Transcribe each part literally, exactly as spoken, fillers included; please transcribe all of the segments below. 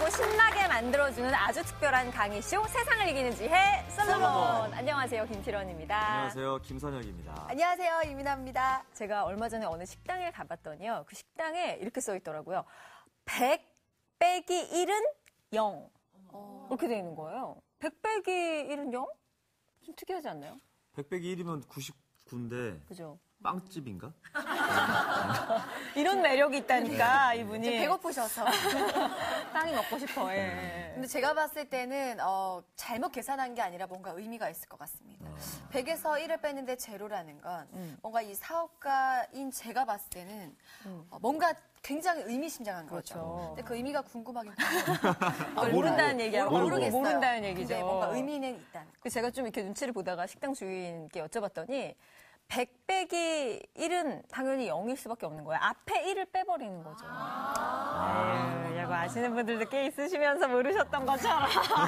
신나게 만들어주는 아주 특별한 강의쇼 세상을 이기는 지혜 솔로몬. 안녕하세요, 김필원입니다. 안녕하세요, 김선혁입니다. 안녕하세요, 이민아입니다. 제가 얼마 전에 어느 식당에 가봤더니요, 그 식당에 이렇게 써 있더라고요. 백 빼기 일은 영. 어. 이렇게 돼 있는 거예요. 백 빼기 일은 영? 좀 특이하지 않나요? 백 빼기 일이면 구십구인데 그죠? 빵집인가? 이런 매력이 있다니까, 이분이. 배고프셔서. 빵이 먹고 싶어, 예. 근데 제가 봤을 때는, 어, 잘못 계산한 게 아니라 뭔가 의미가 있을 것 같습니다. 아. 백에서 일을 뺐는데 제로라는 건 음. 뭔가 이 사업가인 제가 봤을 때는 음. 어, 뭔가 굉장히 의미심장한 그렇죠. 거죠. 근데 그 의미가 궁금하긴 해요. 아, 모른다는 얘기하고 모르겠어요. 모른다는 얘기죠. 근데 뭔가 의미는 있다는 거. 제가 좀 이렇게 눈치를 보다가 식당 주인께 여쭤봤더니 백 빼기 일은 당연히 영일 수밖에 없는 거예요. 앞에 일을 빼버리는 거죠. 아~ 에휴, 이거 아시는 분들도 꽤 있으시면서 모르셨던 것처럼.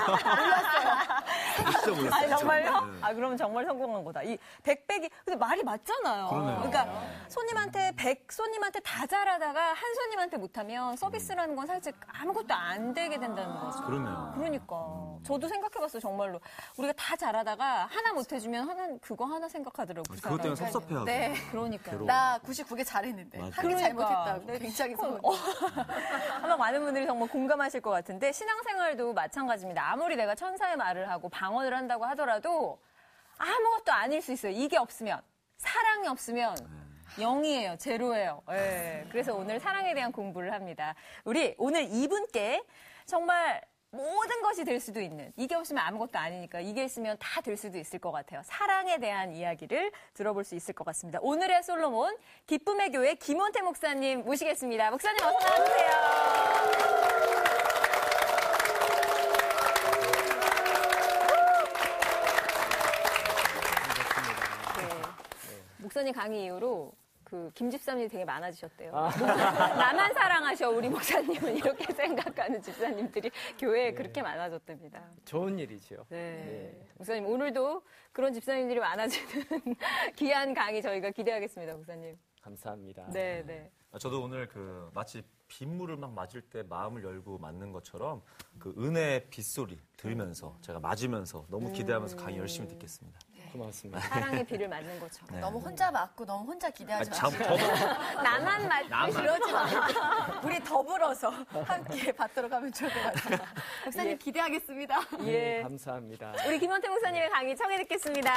몰랐어요. 몰랐어요. 아, 정말요? 네. 아, 그러면 정말 성공한 거다. 이 백 빼기, 근데 말이 맞잖아요. 그러네요. 그러니까 손님한테 백 손님한테 다 잘하다가 한 손님한테 못하면 서비스라는 건 사실 아무것도 안 되게 된다는 거죠. 그러네요. 그러니까. 저도 생각해봤어요, 정말로. 우리가 다 잘하다가 하나 못해주면 하나는 그거 하나 생각하더라고요. 그것 때문에 섭섭해하고. 네. 그러니까. 나 구십구 개 잘했는데. 맞아. 한 개 그러니까. 잘못했다고. 네, 굉장히 서운해. 어. 아마 많은 분들이 정말 공감하실 것 같은데 신앙생활도 마찬가지입니다. 아무리 내가 천사의 말을 하고 방언을 한다고 하더라도 아무것도 아닐 수 있어요. 이게 없으면. 사랑이 없으면 영이에요. 제로예요. 네. 그래서 오늘 사랑에 대한 공부를 합니다. 우리 오늘 이분께 정말 모든 것이 될 수도 있는, 이게 없으면 아무것도 아니니까 이게 있으면 다 될 수도 있을 것 같아요. 사랑에 대한 이야기를 들어볼 수 있을 것 같습니다. 오늘의 솔로몬, 기쁨의 교회 김원태 목사님 모시겠습니다. 목사님 어서 나와주세요. 네. 목사님 강의 이후로 그 김집사님이 되게 많아지셨대요. 아. 나만 사랑하셔 우리 목사님은 이렇게 생각하는 집사님들이 교회에 네. 그렇게 많아졌답니다. 좋은 일이죠. 네. 네. 목사님 오늘도 그런 집사님들이 많아지는 귀한 강의 저희가 기대하겠습니다, 목사님. 감사합니다. 네, 네. 저도 오늘 그 마치 빗물을 막 맞을 때 마음을 열고 맞는 것처럼 그 은혜의 빗소리 들으면서 제가 맞으면서 너무 기대하면서 강의 열심히 듣겠습니다. 네. 고맙습니다. 사랑의 비를 맞는 것처럼. 네. 너무 혼자 맞고 너무 혼자 기대하지 아, 마시고. 나만 맞고 그러지 말고 우리 더불어서 함께 받도록 하면 좋을 것 같아요. 목사님 예. 기대하겠습니다. 예. 네, 감사합니다. 우리 김원태 목사님의 강의 청해 듣겠습니다.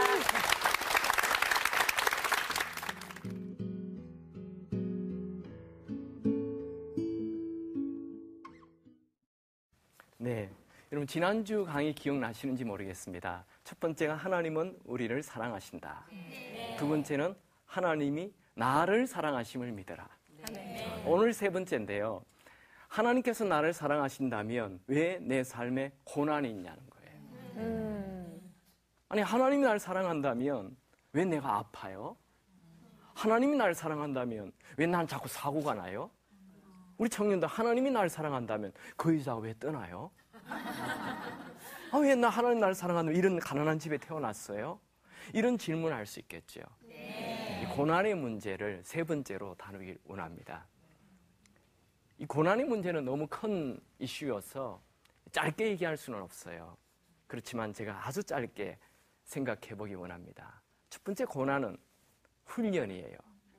네, 여러분 지난주 강의 기억나시는지 모르겠습니다. 첫 번째가 하나님은 우리를 사랑하신다. 네. 두 번째는 하나님이 나를 사랑하심을 믿어라. 네. 오늘 세 번째인데요. 하나님께서 나를 사랑하신다면 왜 내 삶에 고난이 있냐는 거예요. 음. 아니 하나님이 나를 사랑한다면 왜 내가 아파요? 하나님이 나를 사랑한다면 왜 난 자꾸 사고가 나요? 우리 청년들 하나님이 나를 사랑한다면 그 여자가 왜 떠나요? 아, 왜 나 하나님 나를 사랑하는 이런 가난한 집에 태어났어요? 이런 질문을 할 수 있겠죠. 네. 이 고난의 문제를 세 번째로 다루길 원합니다. 이 고난의 문제는 너무 큰 이슈여서 짧게 얘기할 수는 없어요. 그렇지만 제가 아주 짧게 생각해 보기 원합니다. 첫 번째 고난은 훈련이에요.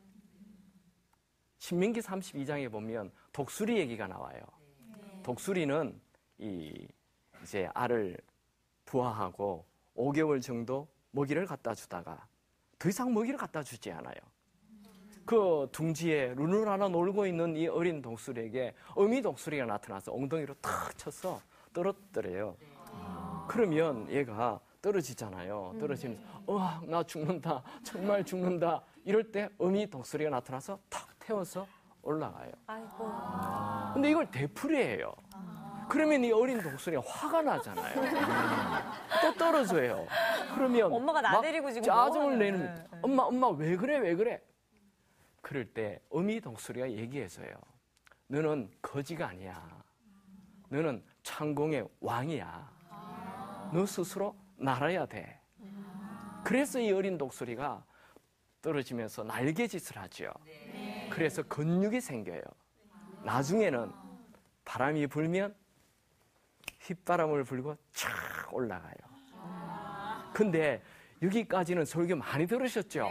신명기 삼십이 장에 보면 독수리 얘기가 나와요. 독수리는 이 이제 알을 부화하고 오 개월 정도 먹이를 갖다 주다가 더 이상 먹이를 갖다 주지 않아요. 그 둥지에 루루라라 놀고 있는 이 어린 독수리에게 어미 독수리가 나타나서 엉덩이로 탁 쳐서 떨어뜨려요. 그러면 얘가 떨어지잖아요. 떨어지면서 어, 나 죽는다. 정말 죽는다. 이럴 때 어미 독수리가 나타나서 탁 태워서 올라가요. 아이고. 근데 이걸 되풀이해요. 그러면 이 어린 독수리가 화가 나잖아요. 또 떨어져요. 그러면 엄마가 나 데리고 지금 짜증을 뭐 내는 네. 엄마 엄마 왜 그래 왜 그래? 그럴 때 어미 독수리가 얘기해서요. 너는 거지가 아니야. 너는 창공의 왕이야. 너 스스로 날아야 돼. 그래서 이 어린 독수리가 떨어지면서 날개짓을 하죠. 그래서 근육이 생겨요. 나중에는 바람이 불면 휘바람을 불고 쫙 올라가요. 근데 여기까지는 설교 많이 들으셨죠?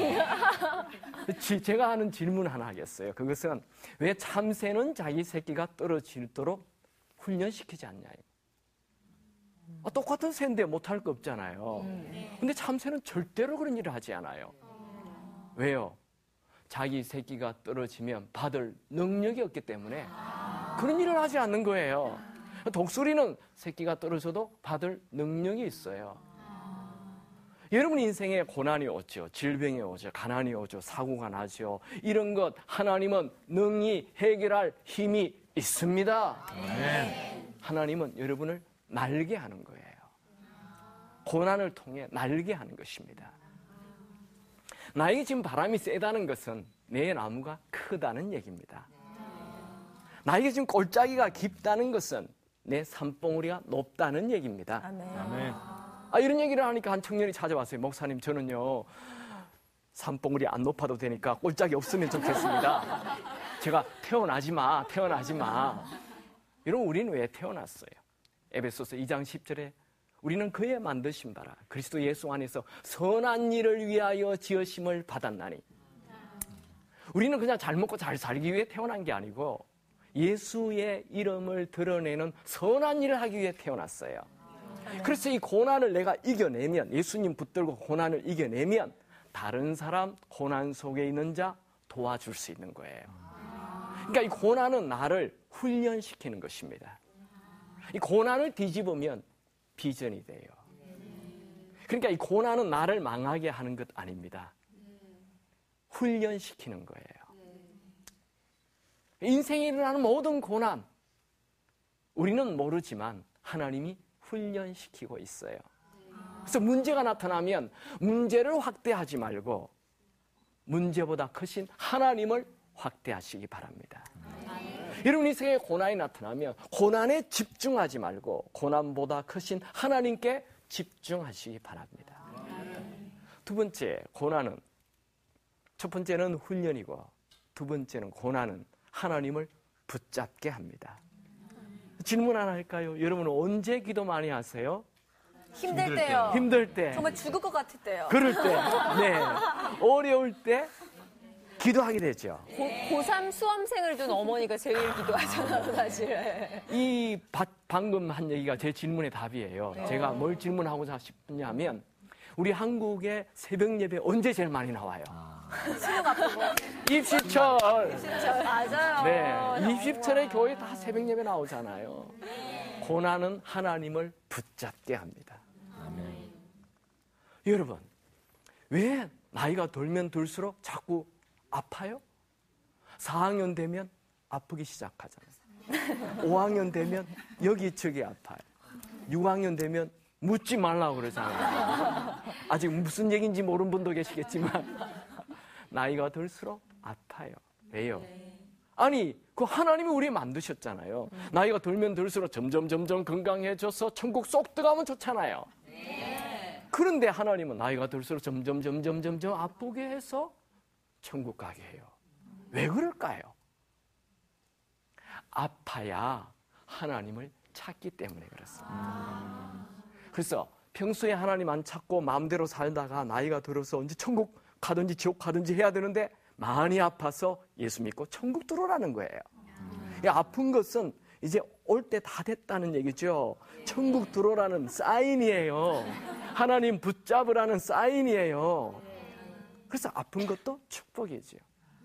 제가 하는 질문 하나 하겠어요. 그것은 왜 참새는 자기 새끼가 떨어지도록 훈련시키지 않냐요? 아, 똑같은 새인데 못할 거 없잖아요. 근데 참새는 절대로 그런 일을 하지 않아요. 왜요? 자기 새끼가 떨어지면 받을 능력이 없기 때문에 그런 일을 하지 않는 거예요. 독수리는 새끼가 떨어져도 받을 능력이 있어요. 여러분 인생에 고난이 오죠. 질병이 오죠. 가난이 오죠. 사고가 나죠. 이런 것 하나님은 능히 해결할 힘이 있습니다. 네. 하나님은 여러분을 날게 하는 거예요. 고난을 통해 날게 하는 것입니다. 나에게 지금 바람이 세다는 것은 내 나무가 크다는 얘기입니다. 나에게 지금 골짜기가 깊다는 것은 내 산봉우리가 높다는 얘기입니다. 아멘. 아멘. 아, 이런 얘기를 하니까 한 청년이 찾아왔어요. 목사님, 저는요 산봉우리 안 높아도 되니까 골짜기 없으면 좋겠습니다. 제가 태어나지 마, 태어나지 마. 여러분, 우리는 왜 태어났어요? 에베소서 이 장 십 절에 우리는 그의 만드신 바라 그리스도 예수 안에서 선한 일을 위하여 지으심을 받았나니. 우리는 그냥 잘 먹고 잘 살기 위해 태어난 게 아니고 예수의 이름을 드러내는 선한 일을 하기 위해 태어났어요. 그래서 이 고난을 내가 이겨내면, 예수님 붙들고 고난을 이겨내면 다른 사람 고난 속에 있는 자 도와줄 수 있는 거예요. 그러니까 이 고난은 나를 훈련시키는 것입니다. 이 고난을 뒤집으면 비전이 돼요. 그러니까 이 고난은 나를 망하게 하는 것 아닙니다. 훈련시키는 거예요. 인생에 일어나는 모든 고난, 우리는 모르지만 하나님이 훈련시키고 있어요. 그래서 문제가 나타나면 문제를 확대하지 말고 문제보다 크신 하나님을 확대하시기 바랍니다. 여러분 인생에 고난이 나타나면 고난에 집중하지 말고 고난보다 크신 하나님께 집중하시기 바랍니다. 두 번째, 고난은 첫 번째는 훈련이고 두 번째는 고난은 하나님을 붙잡게 합니다. 질문 하나 할까요? 여러분은 언제 기도 많이 하세요? 힘들, 힘들 때요. 때. 힘들 때, 정말 죽을 것 같을 때요. 그럴 때, 네, 어려울 때 기도하게 되죠. 고, 고삼 수험생을 둔 어머니가 제일 기도하잖아요, 사실. 이 바, 방금 한 얘기가 제 질문의 답이에요. 네. 제가 뭘 질문하고 싶냐면 우리 한국의 새벽 예배 언제 제일 많이 나와요? 수능 앞두고. 입시철. 맞아요. 네, 입시철에 교회 다 새벽 예배 나오잖아요. 고난은 하나님을 붙잡게 합니다. 아멘. 여러분, 왜 나이가 들면 들수록 자꾸 아파요? 사 학년 되면 아프기 시작하잖아요. 오 학년 되면 여기저기 아파요. 육 학년 되면 묻지 말라고 그러잖아요. 아직 무슨 얘기인지 모르는 분도 계시겠지만 나이가 들수록 아파요. 왜요? 아니, 그 하나님이 우리 만드셨잖아요. 나이가 들면 들수록 점점 점점 건강해져서 천국 쏙 들어가면 좋잖아요. 그런데 하나님은 나이가 들수록 점점 점점 점점 아프게 해서 천국 가게 해요. 왜 그럴까요? 아파야 하나님을 찾기 때문에 그렇습니다. 그래서 평소에 하나님 안 찾고 마음대로 살다가 나이가 들어서 언제 천국 가든지 지옥 가든지 해야 되는데 많이 아파서 예수 믿고 천국 들어오라는 거예요. 이 아픈 것은 이제 올 때 다 됐다는 얘기죠. 천국 들어오라는 사인이에요. 하나님 붙잡으라는 사인이에요. 그래서 아픈 것도 축복이죠.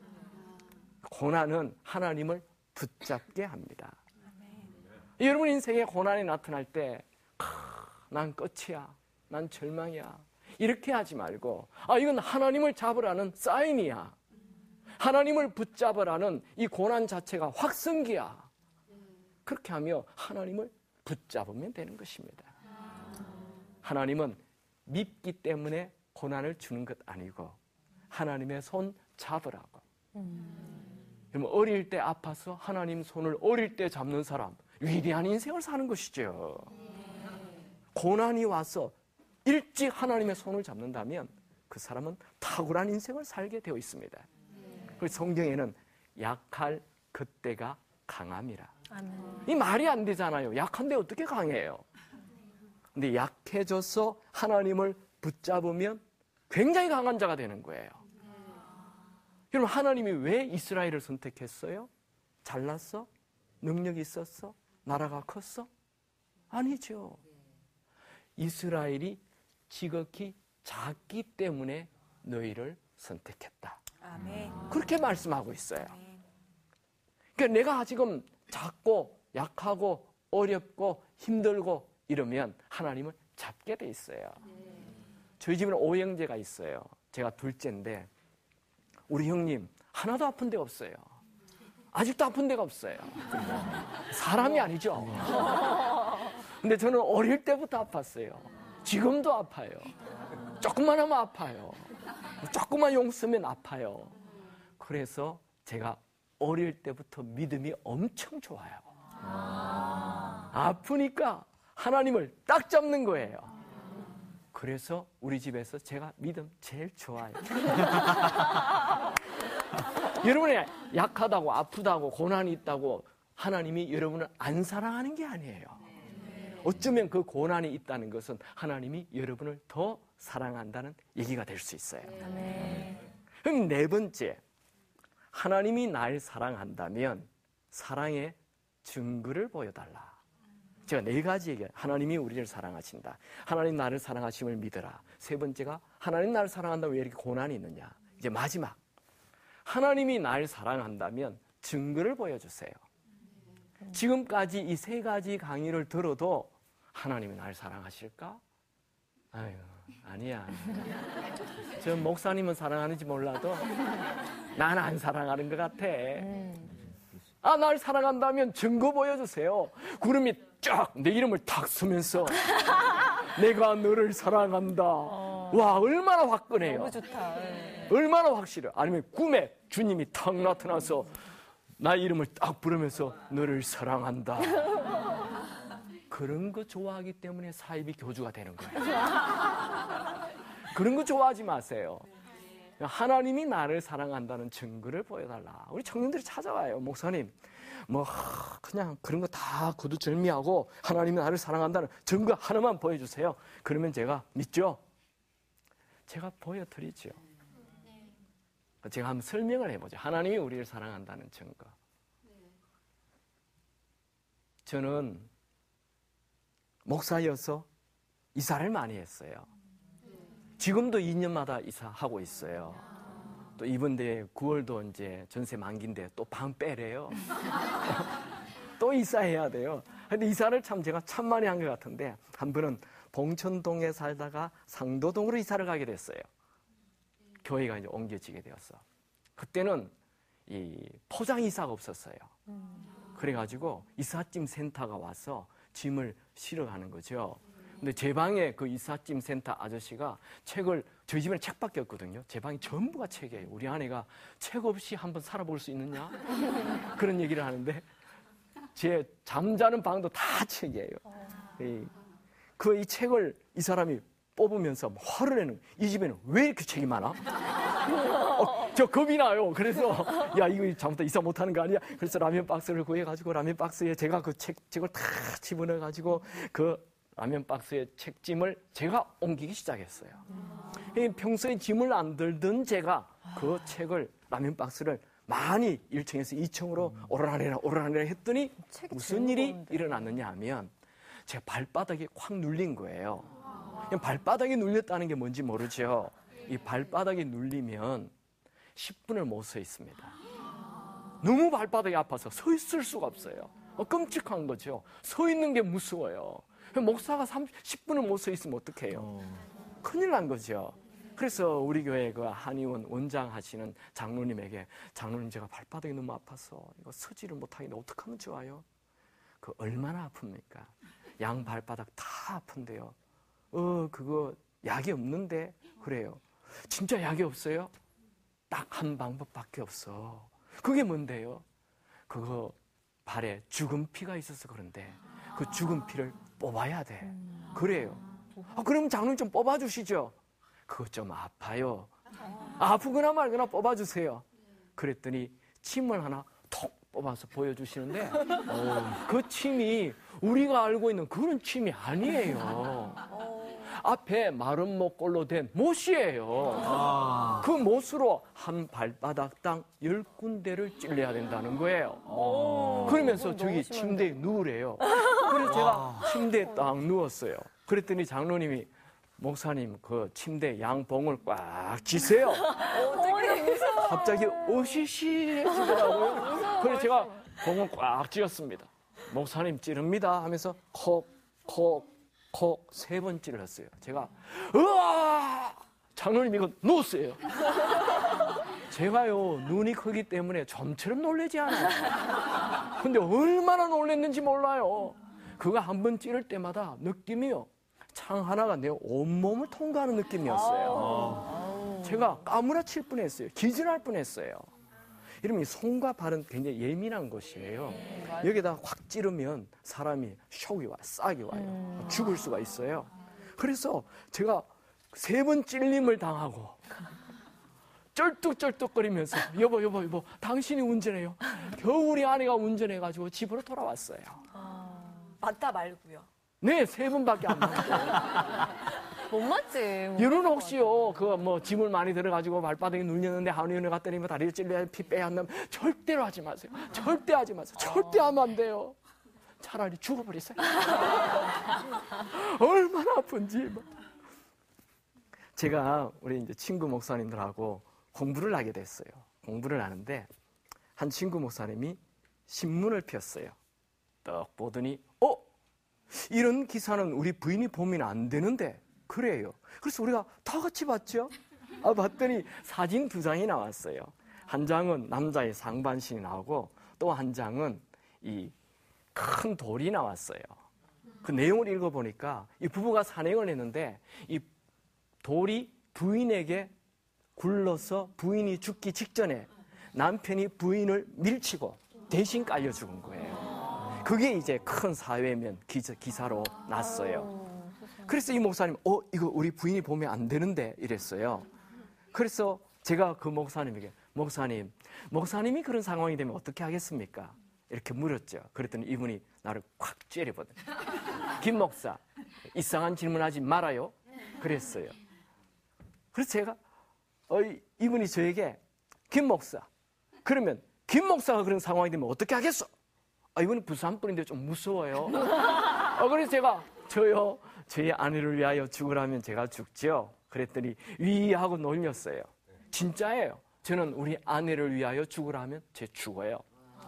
고난은 하나님을 붙잡게 합니다. 여러분 인생에 고난이 나타날 때 난 끝이야, 난 절망이야 이렇게 하지 말고 아 이건 하나님을 잡으라는 사인이야, 하나님을 붙잡으라는 이 고난 자체가 확성기야, 그렇게 하며 하나님을 붙잡으면 되는 것입니다. 하나님은 믿기 때문에 고난을 주는 것 아니고 하나님의 손 잡으라고. 그러면 어릴 때 아파서 하나님 손을 어릴 때 잡는 사람 위대한 인생을 사는 것이죠. 고난이 와서 일찍 하나님의 손을 잡는다면 그 사람은 탁월한 인생을 살게 되어 있습니다. 그래서 성경에는 약할 그때가 강함이라. 아멘. 이 말이 안 되잖아요. 약한데 어떻게 강해요? 근데 약해져서 하나님을 붙잡으면 굉장히 강한 자가 되는 거예요. 여러분, 하나님이 왜 이스라엘을 선택했어요? 잘났어? 능력이 있었어? 나라가 컸어? 아니죠. 이스라엘이 지극히 작기 때문에 너희를 선택했다. 아멘. 그렇게 말씀하고 있어요. 그러니까 내가 지금 작고 약하고 어렵고 힘들고 이러면 하나님을 잡게 돼 있어요. 저희 집에는 오형제가 있어요. 제가 둘째인데 우리 형님 하나도 아픈 데가 없어요. 아직도 아픈 데가 없어요. 사람이 아니죠. 근데 저는 어릴 때부터 아팠어요. 지금도 아파요. 조금만 하면 아파요. 조금만 용 쓰면 아파요. 그래서 제가 어릴 때부터 믿음이 엄청 좋아요. 아프니까 하나님을 딱 잡는 거예요. 그래서 우리 집에서 제가 믿음 제일 좋아요. 여러분이 약하다고 아프다고 고난이 있다고 하나님이 여러분을 안 사랑하는 게 아니에요. 어쩌면 그 고난이 있다는 것은 하나님이 여러분을 더 사랑한다는 얘기가 될 수 있어요. 그럼 네 번째, 하나님이 날 사랑한다면 사랑의 증거를 보여달라. 제가 네 가지 얘기해요. 하나님이 우리를 사랑하신다. 하나님 나를 사랑하심을 믿어라. 세 번째가 하나님 나를 사랑한다면 왜 이렇게 고난이 있느냐. 이제 마지막, 하나님이 날 사랑한다면 증거를 보여주세요. 지금까지 이 세 가지 강의를 들어도 하나님이 날 사랑하실까? 아유, 아니야. 저 목사님은 사랑하는지 몰라도 난 안 사랑하는 것 같아. 아, 날 사랑한다면 증거 보여주세요. 구름이 쫙 내 이름을 탁 쓰면서 내가 너를 사랑한다. 와, 얼마나 화끈해요. 너무 좋다. 네. 얼마나 확실해. 아니면 꿈에 주님이 탁 나타나서 나 이름을 딱 부르면서 너를 사랑한다. 그런 거 좋아하기 때문에 사이비 교주가 되는 거예요. 그런 거 좋아하지 마세요. 하나님이 나를 사랑한다는 증거를 보여달라. 우리 청년들이 찾아와요. 목사님, 뭐 그냥 그런 거 다 구두절미하고 하나님이 나를 사랑한다는 증거 하나만 보여주세요. 그러면 제가 믿죠? 제가 보여드리죠. 제가 한번 설명을 해보죠. 하나님이 우리를 사랑한다는 증거. 저는 목사여서 이사를 많이 했어요. 지금도 이 년마다 이사하고 있어요. 또 이번 대 구월도 이제 전세 만기인데 또 방 빼래요. 또 이사해야 돼요. 근데 이사를 참 제가 참 많이 한 것 같은데 한 번은 봉천동에 살다가 상도동으로 이사를 가게 됐어요. 교회가 이제 옮겨지게 되었어. 그때는 이 포장 이사가 없었어요. 그래가지고 이삿짐 센터가 와서 짐을 실어 가는 거죠. 근데 제 방에 그 이삿짐 센터 아저씨가 책을, 저희 집에는 책밖에 없거든요. 제 방이 전부가 책이에요. 우리 아내가 책 없이 한번 살아볼 수 있느냐? 그런 얘기를 하는데 제 잠자는 방도 다 책이에요. 그 이 책을 이 사람이 뽑으면서 화를 내는, 이 집에는 왜 이렇게 책이 많아? 어, 저 겁이 나요. 그래서 야, 이거 잘못다 이사 못하는 거 아니야? 그래서 라면 박스를 구해가지고 라면 박스에 제가 그 책, 책을 다 집어넣어가지고 그 라면 박스에 책짐을 제가 옮기기 시작했어요. 평소에 짐을 안 들던 제가 그 책을, 라면 박스를 많이 일 층에서 이 층으로 오르락내리락 오르락내리락 했더니 무슨 일이 건데. 일어났느냐 하면 제 발바닥이 확 눌린 거예요. 발바닥이 눌렸다는 게 뭔지 모르죠. 이 발바닥이 눌리면 십 분을 못 서 있습니다. 너무 발바닥이 아파서 서 있을 수가 없어요. 어, 끔찍한 거죠. 서 있는 게 무서워요. 목사가 십 분을 못 서 있으면 어떡해요? 큰일 난 거죠. 그래서 우리 교회 그 한의원 원장 하시는 장로님에게, 장로님 제가 발바닥이 너무 아파서 이거 서지를 못하겠는데 어떻게 하면 좋아요? 그 얼마나 아픕니까? 양 발바닥 다 아픈데요. 어, 그거 약이 없는데? 그래요. 진짜 약이 없어요? 딱 한 방법밖에 없어. 그게 뭔데요? 그거 발에 죽은 피가 있어서 그런데 그 죽은 피를 뽑아야 돼. 그래요. 아, 그럼 장로님 좀 뽑아주시죠. 그거 좀 아파요. 아프거나 말거나 뽑아주세요. 그랬더니 침을 하나 톡 뽑아서 보여주시는데 어, 그 침이 우리가 알고 있는 그런 침이 아니에요. 앞에 마른 목걸로 된 못이에요. 아. 그 못으로 한 발바닥당 열 군데를 찔러야 된다는 거예요. 그러면서 저기 침대에 누우래요. 그래서 제가 침대에 딱 누웠어요. 그랬더니 장로님이 목사님 그 침대 양봉을 꽉 쥐세요. 갑자기 으시시해지더라고요. 그래서 제가 봉을 꽉 쥐었습니다. 목사님 찌릅니다 하면서 콕콕콕 세 번 찔렀어요. 제가 으아! 장로님 이거 놓으세요. 제가요 눈이 크기 때문에 좀처럼 놀라지 않아요. 근데 얼마나 놀랐는지 몰라요. 그거 한 번 찌를 때마다 느낌이요. 창 하나가 내 온몸을 통과하는 느낌이었어요. 제가 까무라칠 뻔했어요. 기절할 뻔했어요. 이러면 손과 발은 굉장히 예민한 것이에요. 여기다 확 찌르면 사람이 쇼이 와요. 싹이 와요. 음. 죽을 수가 있어요. 그래서 제가 세 번 찔림을 당하고 쩔뚝쩔뚝거리면서 여보 여보 여보 당신이 운전해요. 겨우 우리 아내가 운전해가지고 집으로 돌아왔어요. 아, 맞다 말고요. 네, 세 번밖에 안 맞았어요. 못 맞지. 여러분 혹시요, 그 뭐 짐을 많이 들어가지고 발바닥에 눌렸는데 한의원에 갔더니 뭐 다리를 찔려야 피 빼야 한다면 절대로 하지 마세요. 절대 하지 마세요. 절대 하면 안 돼요. 차라리 죽어버리세요. 얼마나 아픈지. 뭐. 제가 우리 이제 친구 목사님들하고 공부를 하게 됐어요. 공부를 하는데 한 친구 목사님이 신문을 폈어요. 딱 보더니 어? 이런 기사는 우리 부인이 보면 안 되는데 그래요. 그래서 우리가 다 같이 봤죠. 아, 봤더니 사진 두 장이 나왔어요. 한 장은 남자의 상반신이 나오고 또 한 장은 이 큰 돌이 나왔어요. 그 내용을 읽어보니까 이 부부가 산행을 했는데 이 돌이 부인에게 굴러서 부인이 죽기 직전에 남편이 부인을 밀치고 대신 깔려 죽은 거예요. 그게 이제 큰 사회면 기사, 기사로 났어요. 그래서 이 목사님, 어, 이거 우리 부인이 보면 안 되는데 이랬어요. 그래서 제가 그 목사님에게, 목사님, 목사님이 그런 상황이 되면 어떻게 하겠습니까? 이렇게 물었죠. 그랬더니 이분이 나를 콱 째려보더니, 김 목사, 이상한 질문하지 말아요. 그랬어요. 그래서 제가, 어, 이분이 저에게, 김 목사, 그러면 김 목사가 그런 상황이 되면 어떻게 하겠어? 아, 이분은 부산 분인데 좀 무서워요. 어, 그래서 제가, 저요, 저희 아내를 위하여 죽으라면 제가 죽죠. 그랬더니 위하고 놀렸어요. 진짜예요. 저는 우리 아내를 위하여 죽으라면 제 죽어요.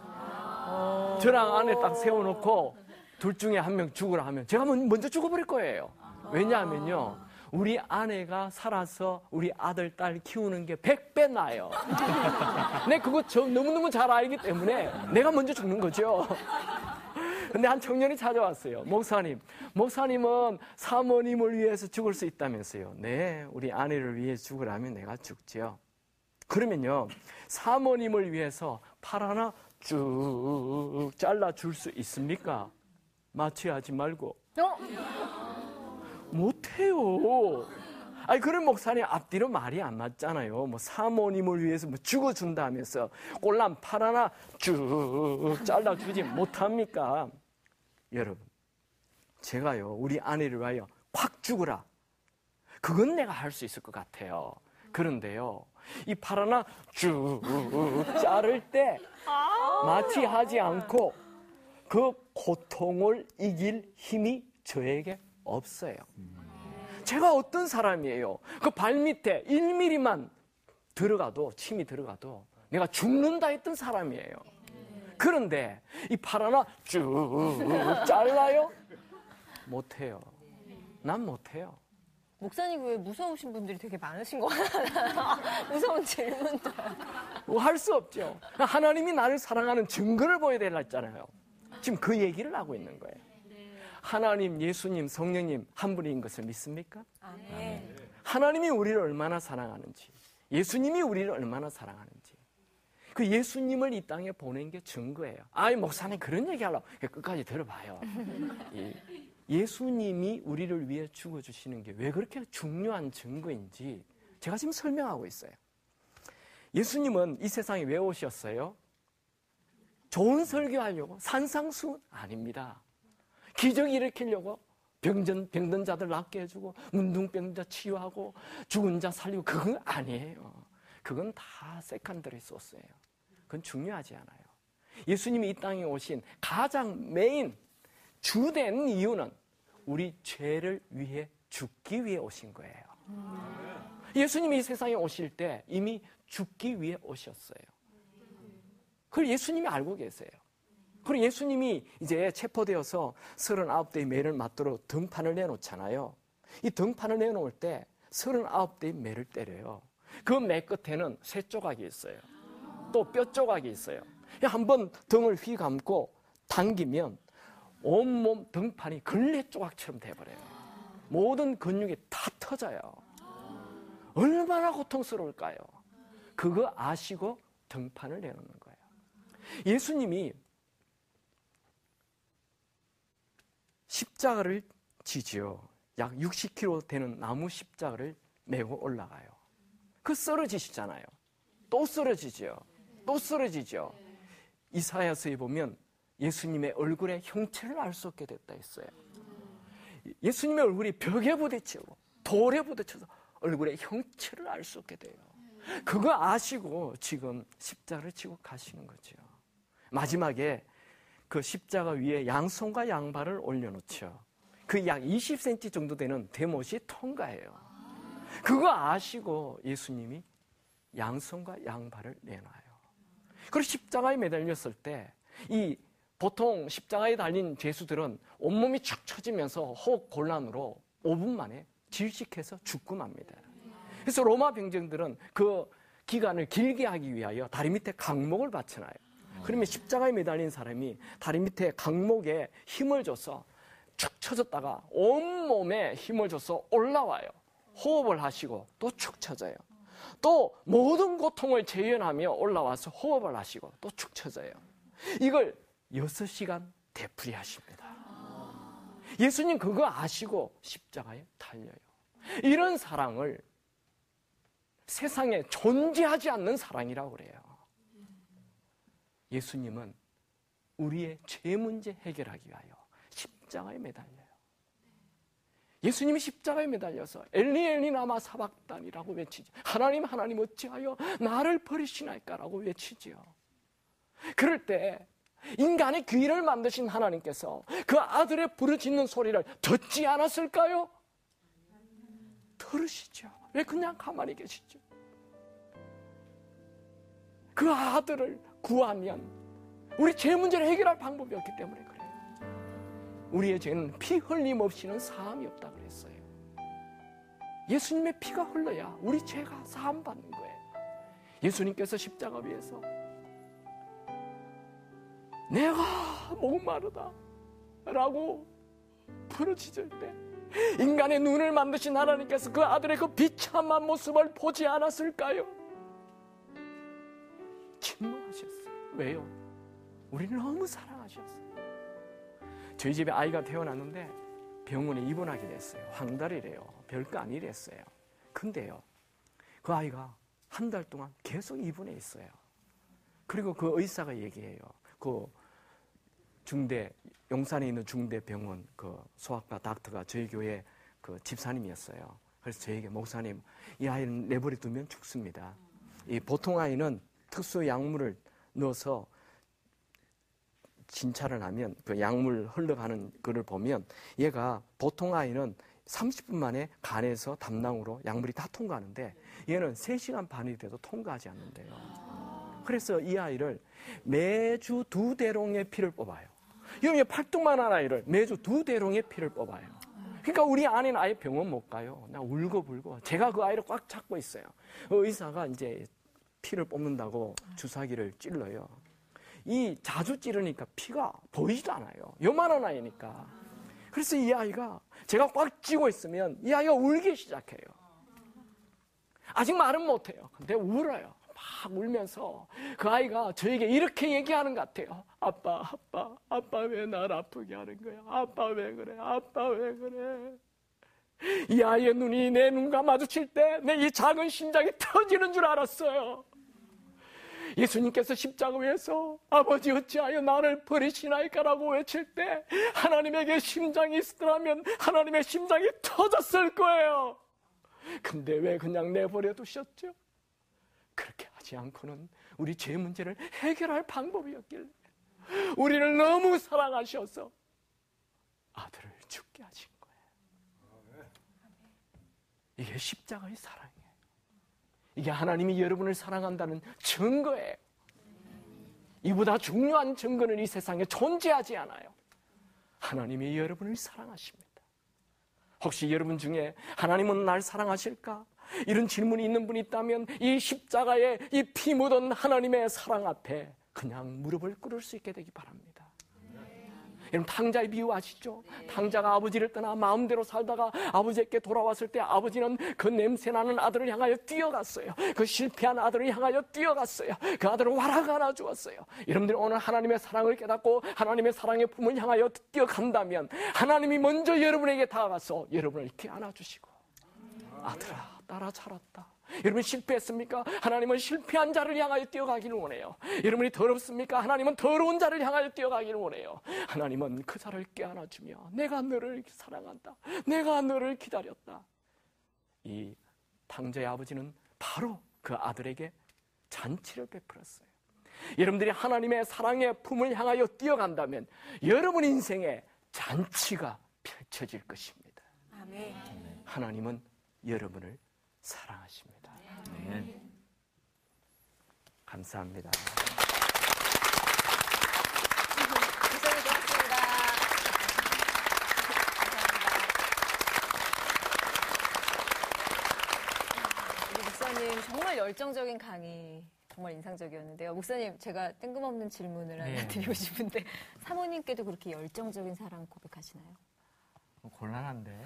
저랑 아내 딱 세워놓고 둘 중에 한 명 죽으라 하면 제가 먼저 죽어버릴 거예요. 왜냐하면요, 우리 아내가 살아서 우리 아들, 딸 키우는 게 백 배 나아요. 내 그거 저 너무너무 잘 알기 때문에 내가 먼저 죽는 거죠. 근데 한 청년이 찾아왔어요. 목사님, 목사님은 사모님을 위해서 죽을 수 있다면서요. 네, 우리 아내를 위해 죽으라면 내가 죽죠. 그러면요, 사모님을 위해서 팔 하나 쭉 잘라줄 수 있습니까? 마취하지 말고. 어? 못해요. 아니, 그런 목사님 앞뒤로 말이 안 맞잖아요. 뭐 사모님을 위해서 뭐 죽어준다면서 꼴랑 팔 하나 쭉 잘라주지 못합니까? 여러분, 제가요, 우리 아내를 위하여 확 죽으라. 그건 내가 할 수 있을 것 같아요. 그런데요, 이 팔 하나 쭉 자를 때 마취하지 않고 그 고통을 이길 힘이 저에게 없어요. 제가 어떤 사람이에요? 그 발밑에 일 밀리미터만 들어가도, 침이 들어가도 내가 죽는다 했던 사람이에요. 그런데 이 팔 하나 쭉 잘라요? 못해요. 난 못해요. 목사님 왜 무서우신 분들이 되게 많으신 거 같아요. 무서운 질문들. 할 수 없죠. 하나님이 나를 사랑하는 증거를 보여달라 했잖아요. 지금 그 얘기를 하고 있는 거예요. 하나님, 예수님, 성령님 한 분인 것을 믿습니까? 아멘. 하나님이 우리를 얼마나 사랑하는지, 예수님이 우리를 얼마나 사랑하는지, 그 예수님을 이 땅에 보낸 게 증거예요. 아이, 목사님 그런 얘기 하려고. 끝까지 들어봐요. 예. 예수님이 우리를 위해 죽어주시는 게 왜 그렇게 중요한 증거인지 제가 지금 설명하고 있어요. 예수님은 이 세상에 왜 오셨어요? 좋은 설교하려고 산상수훈 아닙니다. 기적 일으키려고 병전, 병든 자들 낫게 해주고 문둥병자 치유하고 죽은 자 살리고 그건 아니에요. 그건 다 세컨더리 소스예요. 그건 중요하지 않아요. 예수님이 이 땅에 오신 가장 메인 주된 이유는 우리 죄를 위해 죽기 위해 오신 거예요. 예수님이 이 세상에 오실 때 이미 죽기 위해 오셨어요. 그걸 예수님이 알고 계세요. 그리고 예수님이 이제 체포되어서 서른아홉 대의 매를 맞도록 등판을 내놓잖아요. 이 등판을 내놓을 때 서른아홉 대의 매를 때려요. 그 매 끝에는 쇠 조각이 있어요. 또 뼈 조각이 있어요. 한번 등을 휘감고 당기면 온몸 등판이 걸레 조각처럼 돼버려요. 모든 근육이 다 터져요. 얼마나 고통스러울까요? 그거 아시고 등판을 내놓는 거예요. 예수님이 십자가를 지지요. 약 육십 킬로그램 되는 나무 십자가를 메고 올라가요. 그 쓰러지시잖아요. 또 쓰러지죠. 또 쓰러지죠. 이사야서에 보면 예수님의 얼굴에 형체를 알 수 없게 됐다 했어요. 예수님의 얼굴이 벽에 부딪히고 돌에 부딪혀서 얼굴에 형체를 알 수 없게 돼요. 그거 아시고 지금 십자가를 지고 가시는 거죠. 마지막에 그 십자가 위에 양손과 양발을 올려놓죠. 그 약 이십 센티미터 정도 되는 대못이 통과해요. 그거 아시고 예수님이 양손과 양발을 내놔요. 그리고 십자가에 매달렸을 때 이 보통 십자가에 달린 죄수들은 온몸이 축 처지면서 호흡 곤란으로 오 분 만에 질식해서 죽고 맙니다. 그래서 로마 병정들은 그 기간을 길게 하기 위하여 다리 밑에 강목을 받쳐놔요. 그러면 십자가에 매달린 사람이 다리 밑에 강목에 힘을 줘서 축 처졌다가 온몸에 힘을 줘서 올라와요. 호흡을 하시고 또 축 처져요. 또 모든 고통을 재현하며 올라와서 호흡을 하시고 또 축 처져요. 이걸 여섯 시간 되풀이 하십니다. 예수님 그거 아시고 십자가에 달려요. 이런 사랑을 세상에 존재하지 않는 사랑이라고 그래요. 예수님은 우리의 죄 문제 해결하기 위하여 십자가에 매달려요. 예수님이 십자가에 매달려서 엘리 엘리 라마 사박단이라고 외치죠. 하나님 하나님 어찌하여 나를 버리시나이까라고 외치죠. 그럴 때 인간의 귀를 만드신 하나님께서 그 아들의 부르짖는 소리를 듣지 않았을까요? 들으시죠. 왜 그냥 가만히 계시죠? 그 아들을 구하면 우리 죄 문제를 해결할 방법이 없기 때문에 그래요. 우리의 죄는 피 흘림 없이는 사함이 없다 그랬어요. 예수님의 피가 흘러야 우리 죄가 사함 받는 거예요. 예수님께서 십자가 위에서 내가 목마르다 라고 부르짖을 때 인간의 눈을 만드신 하나님께서 그 아들의 그 비참한 모습을 보지 않았을까요? 침묵하셨어요. 왜요? 우리를 너무 사랑하셨어요. 저희 집에 아이가 태어났는데 병원에 입원하게 됐어요. 황달이래요. 별거 아니랬어요. 근데요, 그 아이가 한 달 동안 계속 입원해 있어요. 그리고 그 의사가 얘기해요. 그 중대, 용산에 있는 중대병원 그 소아과 닥터가 저희 교회 그 집사님이었어요. 그래서 저에게 목사님, 이 아이는 내버려 두면 죽습니다. 이 보통 아이는 특수 약물을 넣어서 진찰을 하면 그 약물 흘러가는 거를 보면 얘가 보통 아이는 삼십 분 만에 간에서 담낭으로 약물이 다 통과하는데 얘는 세 시간 반이 돼도 통과하지 않는데요. 그래서 이 아이를 매주 두 대롱의 피를 뽑아요. 여기 팔뚝만한 아이를 매주 두 대롱의 피를 뽑아요. 그러니까 우리 아내는 아예 병원 못 가요. 그냥 울고불고. 제가 그 아이를 꽉 잡고 있어요. 의사가 이제 피를 뽑는다고 주사기를 찔러요. 이 자주 찌르니까 피가 보이지도 않아요. 요만한 아이니까. 그래서 이 아이가 제가 꽉 쥐고 있으면 이 아이가 울기 시작해요. 아직 말은 못해요. 근데 울어요. 막 울면서 그 아이가 저에게 이렇게 얘기하는 것 같아요. 아빠, 아빠, 아빠 왜 날 아프게 하는 거야? 아빠 왜 그래? 아빠 왜 그래? 이 아이의 눈이 내 눈과 마주칠 때 내 이 작은 심장이 터지는 줄 알았어요. 예수님께서 십자가에서 아버지 어찌하여 나를 버리시나이까라고 외칠 때 하나님에게 심장이 있더라면 하나님의 심장이 터졌을 거예요. 근데 왜 그냥 내버려 두셨죠? 그렇게 하지 않고는 우리 죄 문제를 해결할 방법이 없길래 우리를 너무 사랑하셔서 아들을 죽게 하신 거예요. 이게 십자가의 사랑이에요. 이게 하나님이 여러분을 사랑한다는 증거예요. 이보다 중요한 증거는 이 세상에 존재하지 않아요. 하나님이 여러분을 사랑하십니다. 혹시 여러분 중에 하나님은 날 사랑하실까? 이런 질문이 있는 분이 있다면 이 십자가에 이 피 묻은 하나님의 사랑 앞에 그냥 무릎을 꿇을 수 있게 되기 바랍니다. 여러분 탕자의 비유 아시죠? 탕자가 아버지를 떠나 마음대로 살다가 아버지께 돌아왔을 때 아버지는 그 냄새나는 아들을 향하여 뛰어갔어요. 그 실패한 아들을 향하여 뛰어갔어요. 그 아들을 와락 안아주었어요. 여러분들이 오늘 하나님의 사랑을 깨닫고 하나님의 사랑의 품을 향하여 뛰어간다면 하나님이 먼저 여러분에게 다가가서 여러분을 이렇게 안아주시고 아들아 따라 자랐다. 여러분 실패했습니까? 하나님은 실패한 자를 향하여 뛰어가기를 원해요. 여러분이 더럽습니까? 하나님은 더러운 자를 향하여 뛰어가기를 원해요. 하나님은 그 자를 껴안아주며 내가 너를 사랑한다. 내가 너를 기다렸다. 이 탕자의 아버지는 바로 그 아들에게 잔치를 베풀었어요. 여러분들이 하나님의 사랑의 품을 향하여 뛰어간다면 여러분 인생에 잔치가 펼쳐질 것입니다. 아멘. 하나님은 여러분을 사랑하십니다. 네. 감사합니다. 목사님 고맙습니다. 감사합니다. 우리 목사님 정말 열정적인 강의 정말 인상적이었는데요. 목사님 제가 뜬금없는 질문을 하나 네. 드리고 싶은데 사모님께도 그렇게 열정적인 사랑 고백하시나요? 곤란한데.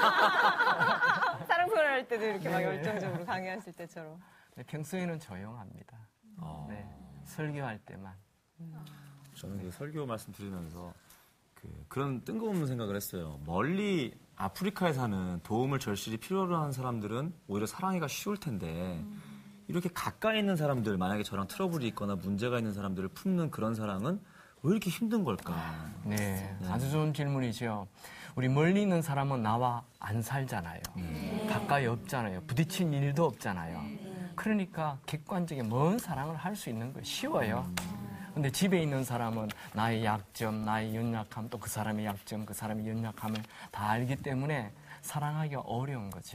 사랑 표현할 때도 이렇게 막 네. 열정적으로 강의하실 때처럼. 평소에는 조용합니다. 어, 네, 설교할 때만. 저는 그 설교 말씀 드리면서 그, 그런 뜬금없는 생각을 했어요. 멀리 아프리카에 사는 도움을 절실히 필요로 하는 사람들은 오히려 사랑하기가 쉬울 텐데 이렇게 가까이 있는 사람들, 만약에 저랑 트러블이 있거나 문제가 있는 사람들을 품는 그런 사랑은 왜 이렇게 힘든 걸까? 네, 아주 좋은 질문이죠. 우리 멀리 있는 사람은 나와 안 살잖아요. 가까이 없잖아요. 부딪힌 일도 없잖아요. 그러니까 객관적인 먼 사랑을 할 수 있는 거 쉬워요. 근데 집에 있는 사람은 나의 약점, 나의 연약함, 또 그 사람의 약점, 그 사람의 연약함을 다 알기 때문에 사랑하기가 어려운 거죠.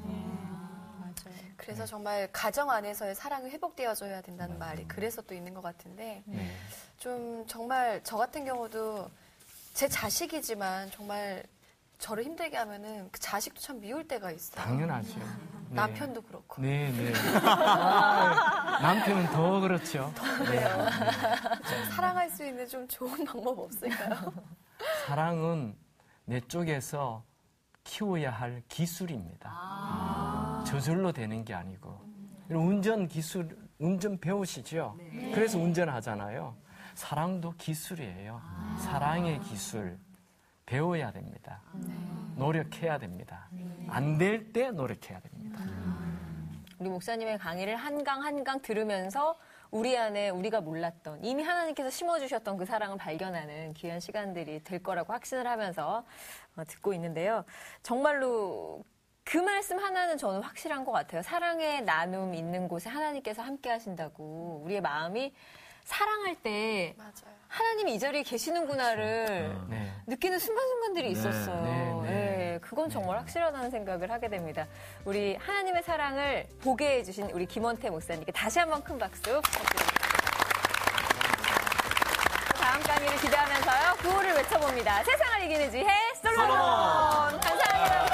그래서 정말 가정 안에서의 사랑이 회복되어져야 된다는 말이 그래서 또 있는 것 같은데 네. 좀 정말 저 같은 경우도 제 자식이지만 정말 저를 힘들게 하면은 그 자식도 참 미울 때가 있어요. 당연하죠. 네. 남편도 그렇고. 네, 네. 아, 남편은 더 그렇죠. 네. 좀 사랑할 수 있는 좀 좋은 방법 없을까요? 사랑은 내 쪽에서 키워야 할 기술입니다. 아. 저절로 되는 게 아니고. 운전 기술, 운전 배우시죠? 네. 그래서 운전하잖아요. 사랑도 기술이에요. 아. 사랑의 기술. 배워야 됩니다. 네. 노력해야 됩니다. 네. 안 될 때 노력해야 됩니다. 음. 우리 목사님의 강의를 한강 한강 들으면서 우리 안에 우리가 몰랐던 이미 하나님께서 심어주셨던 그 사랑을 발견하는 귀한 시간들이 될 거라고 확신을 하면서 듣고 있는데요. 정말로 그 말씀 하나는 저는 확실한 것 같아요. 사랑의 나눔 있는 곳에 하나님께서 함께 하신다고. 우리의 마음이 사랑할 때 맞아요. 하나님이 이 자리에 계시는구나를 네. 느끼는 순간순간들이 네. 있었어요. 네, 네. 네, 그건 정말 확실하다는 생각을 하게 됩니다. 우리 하나님의 사랑을 보게 해주신 우리 김원태 목사님께 다시 한번 큰 박수 부탁드립니다. 다음 강의를 기대하면서요. 구호를 외쳐봅니다. 세상을 이기는 지혜 솔로몬. 감사합니다.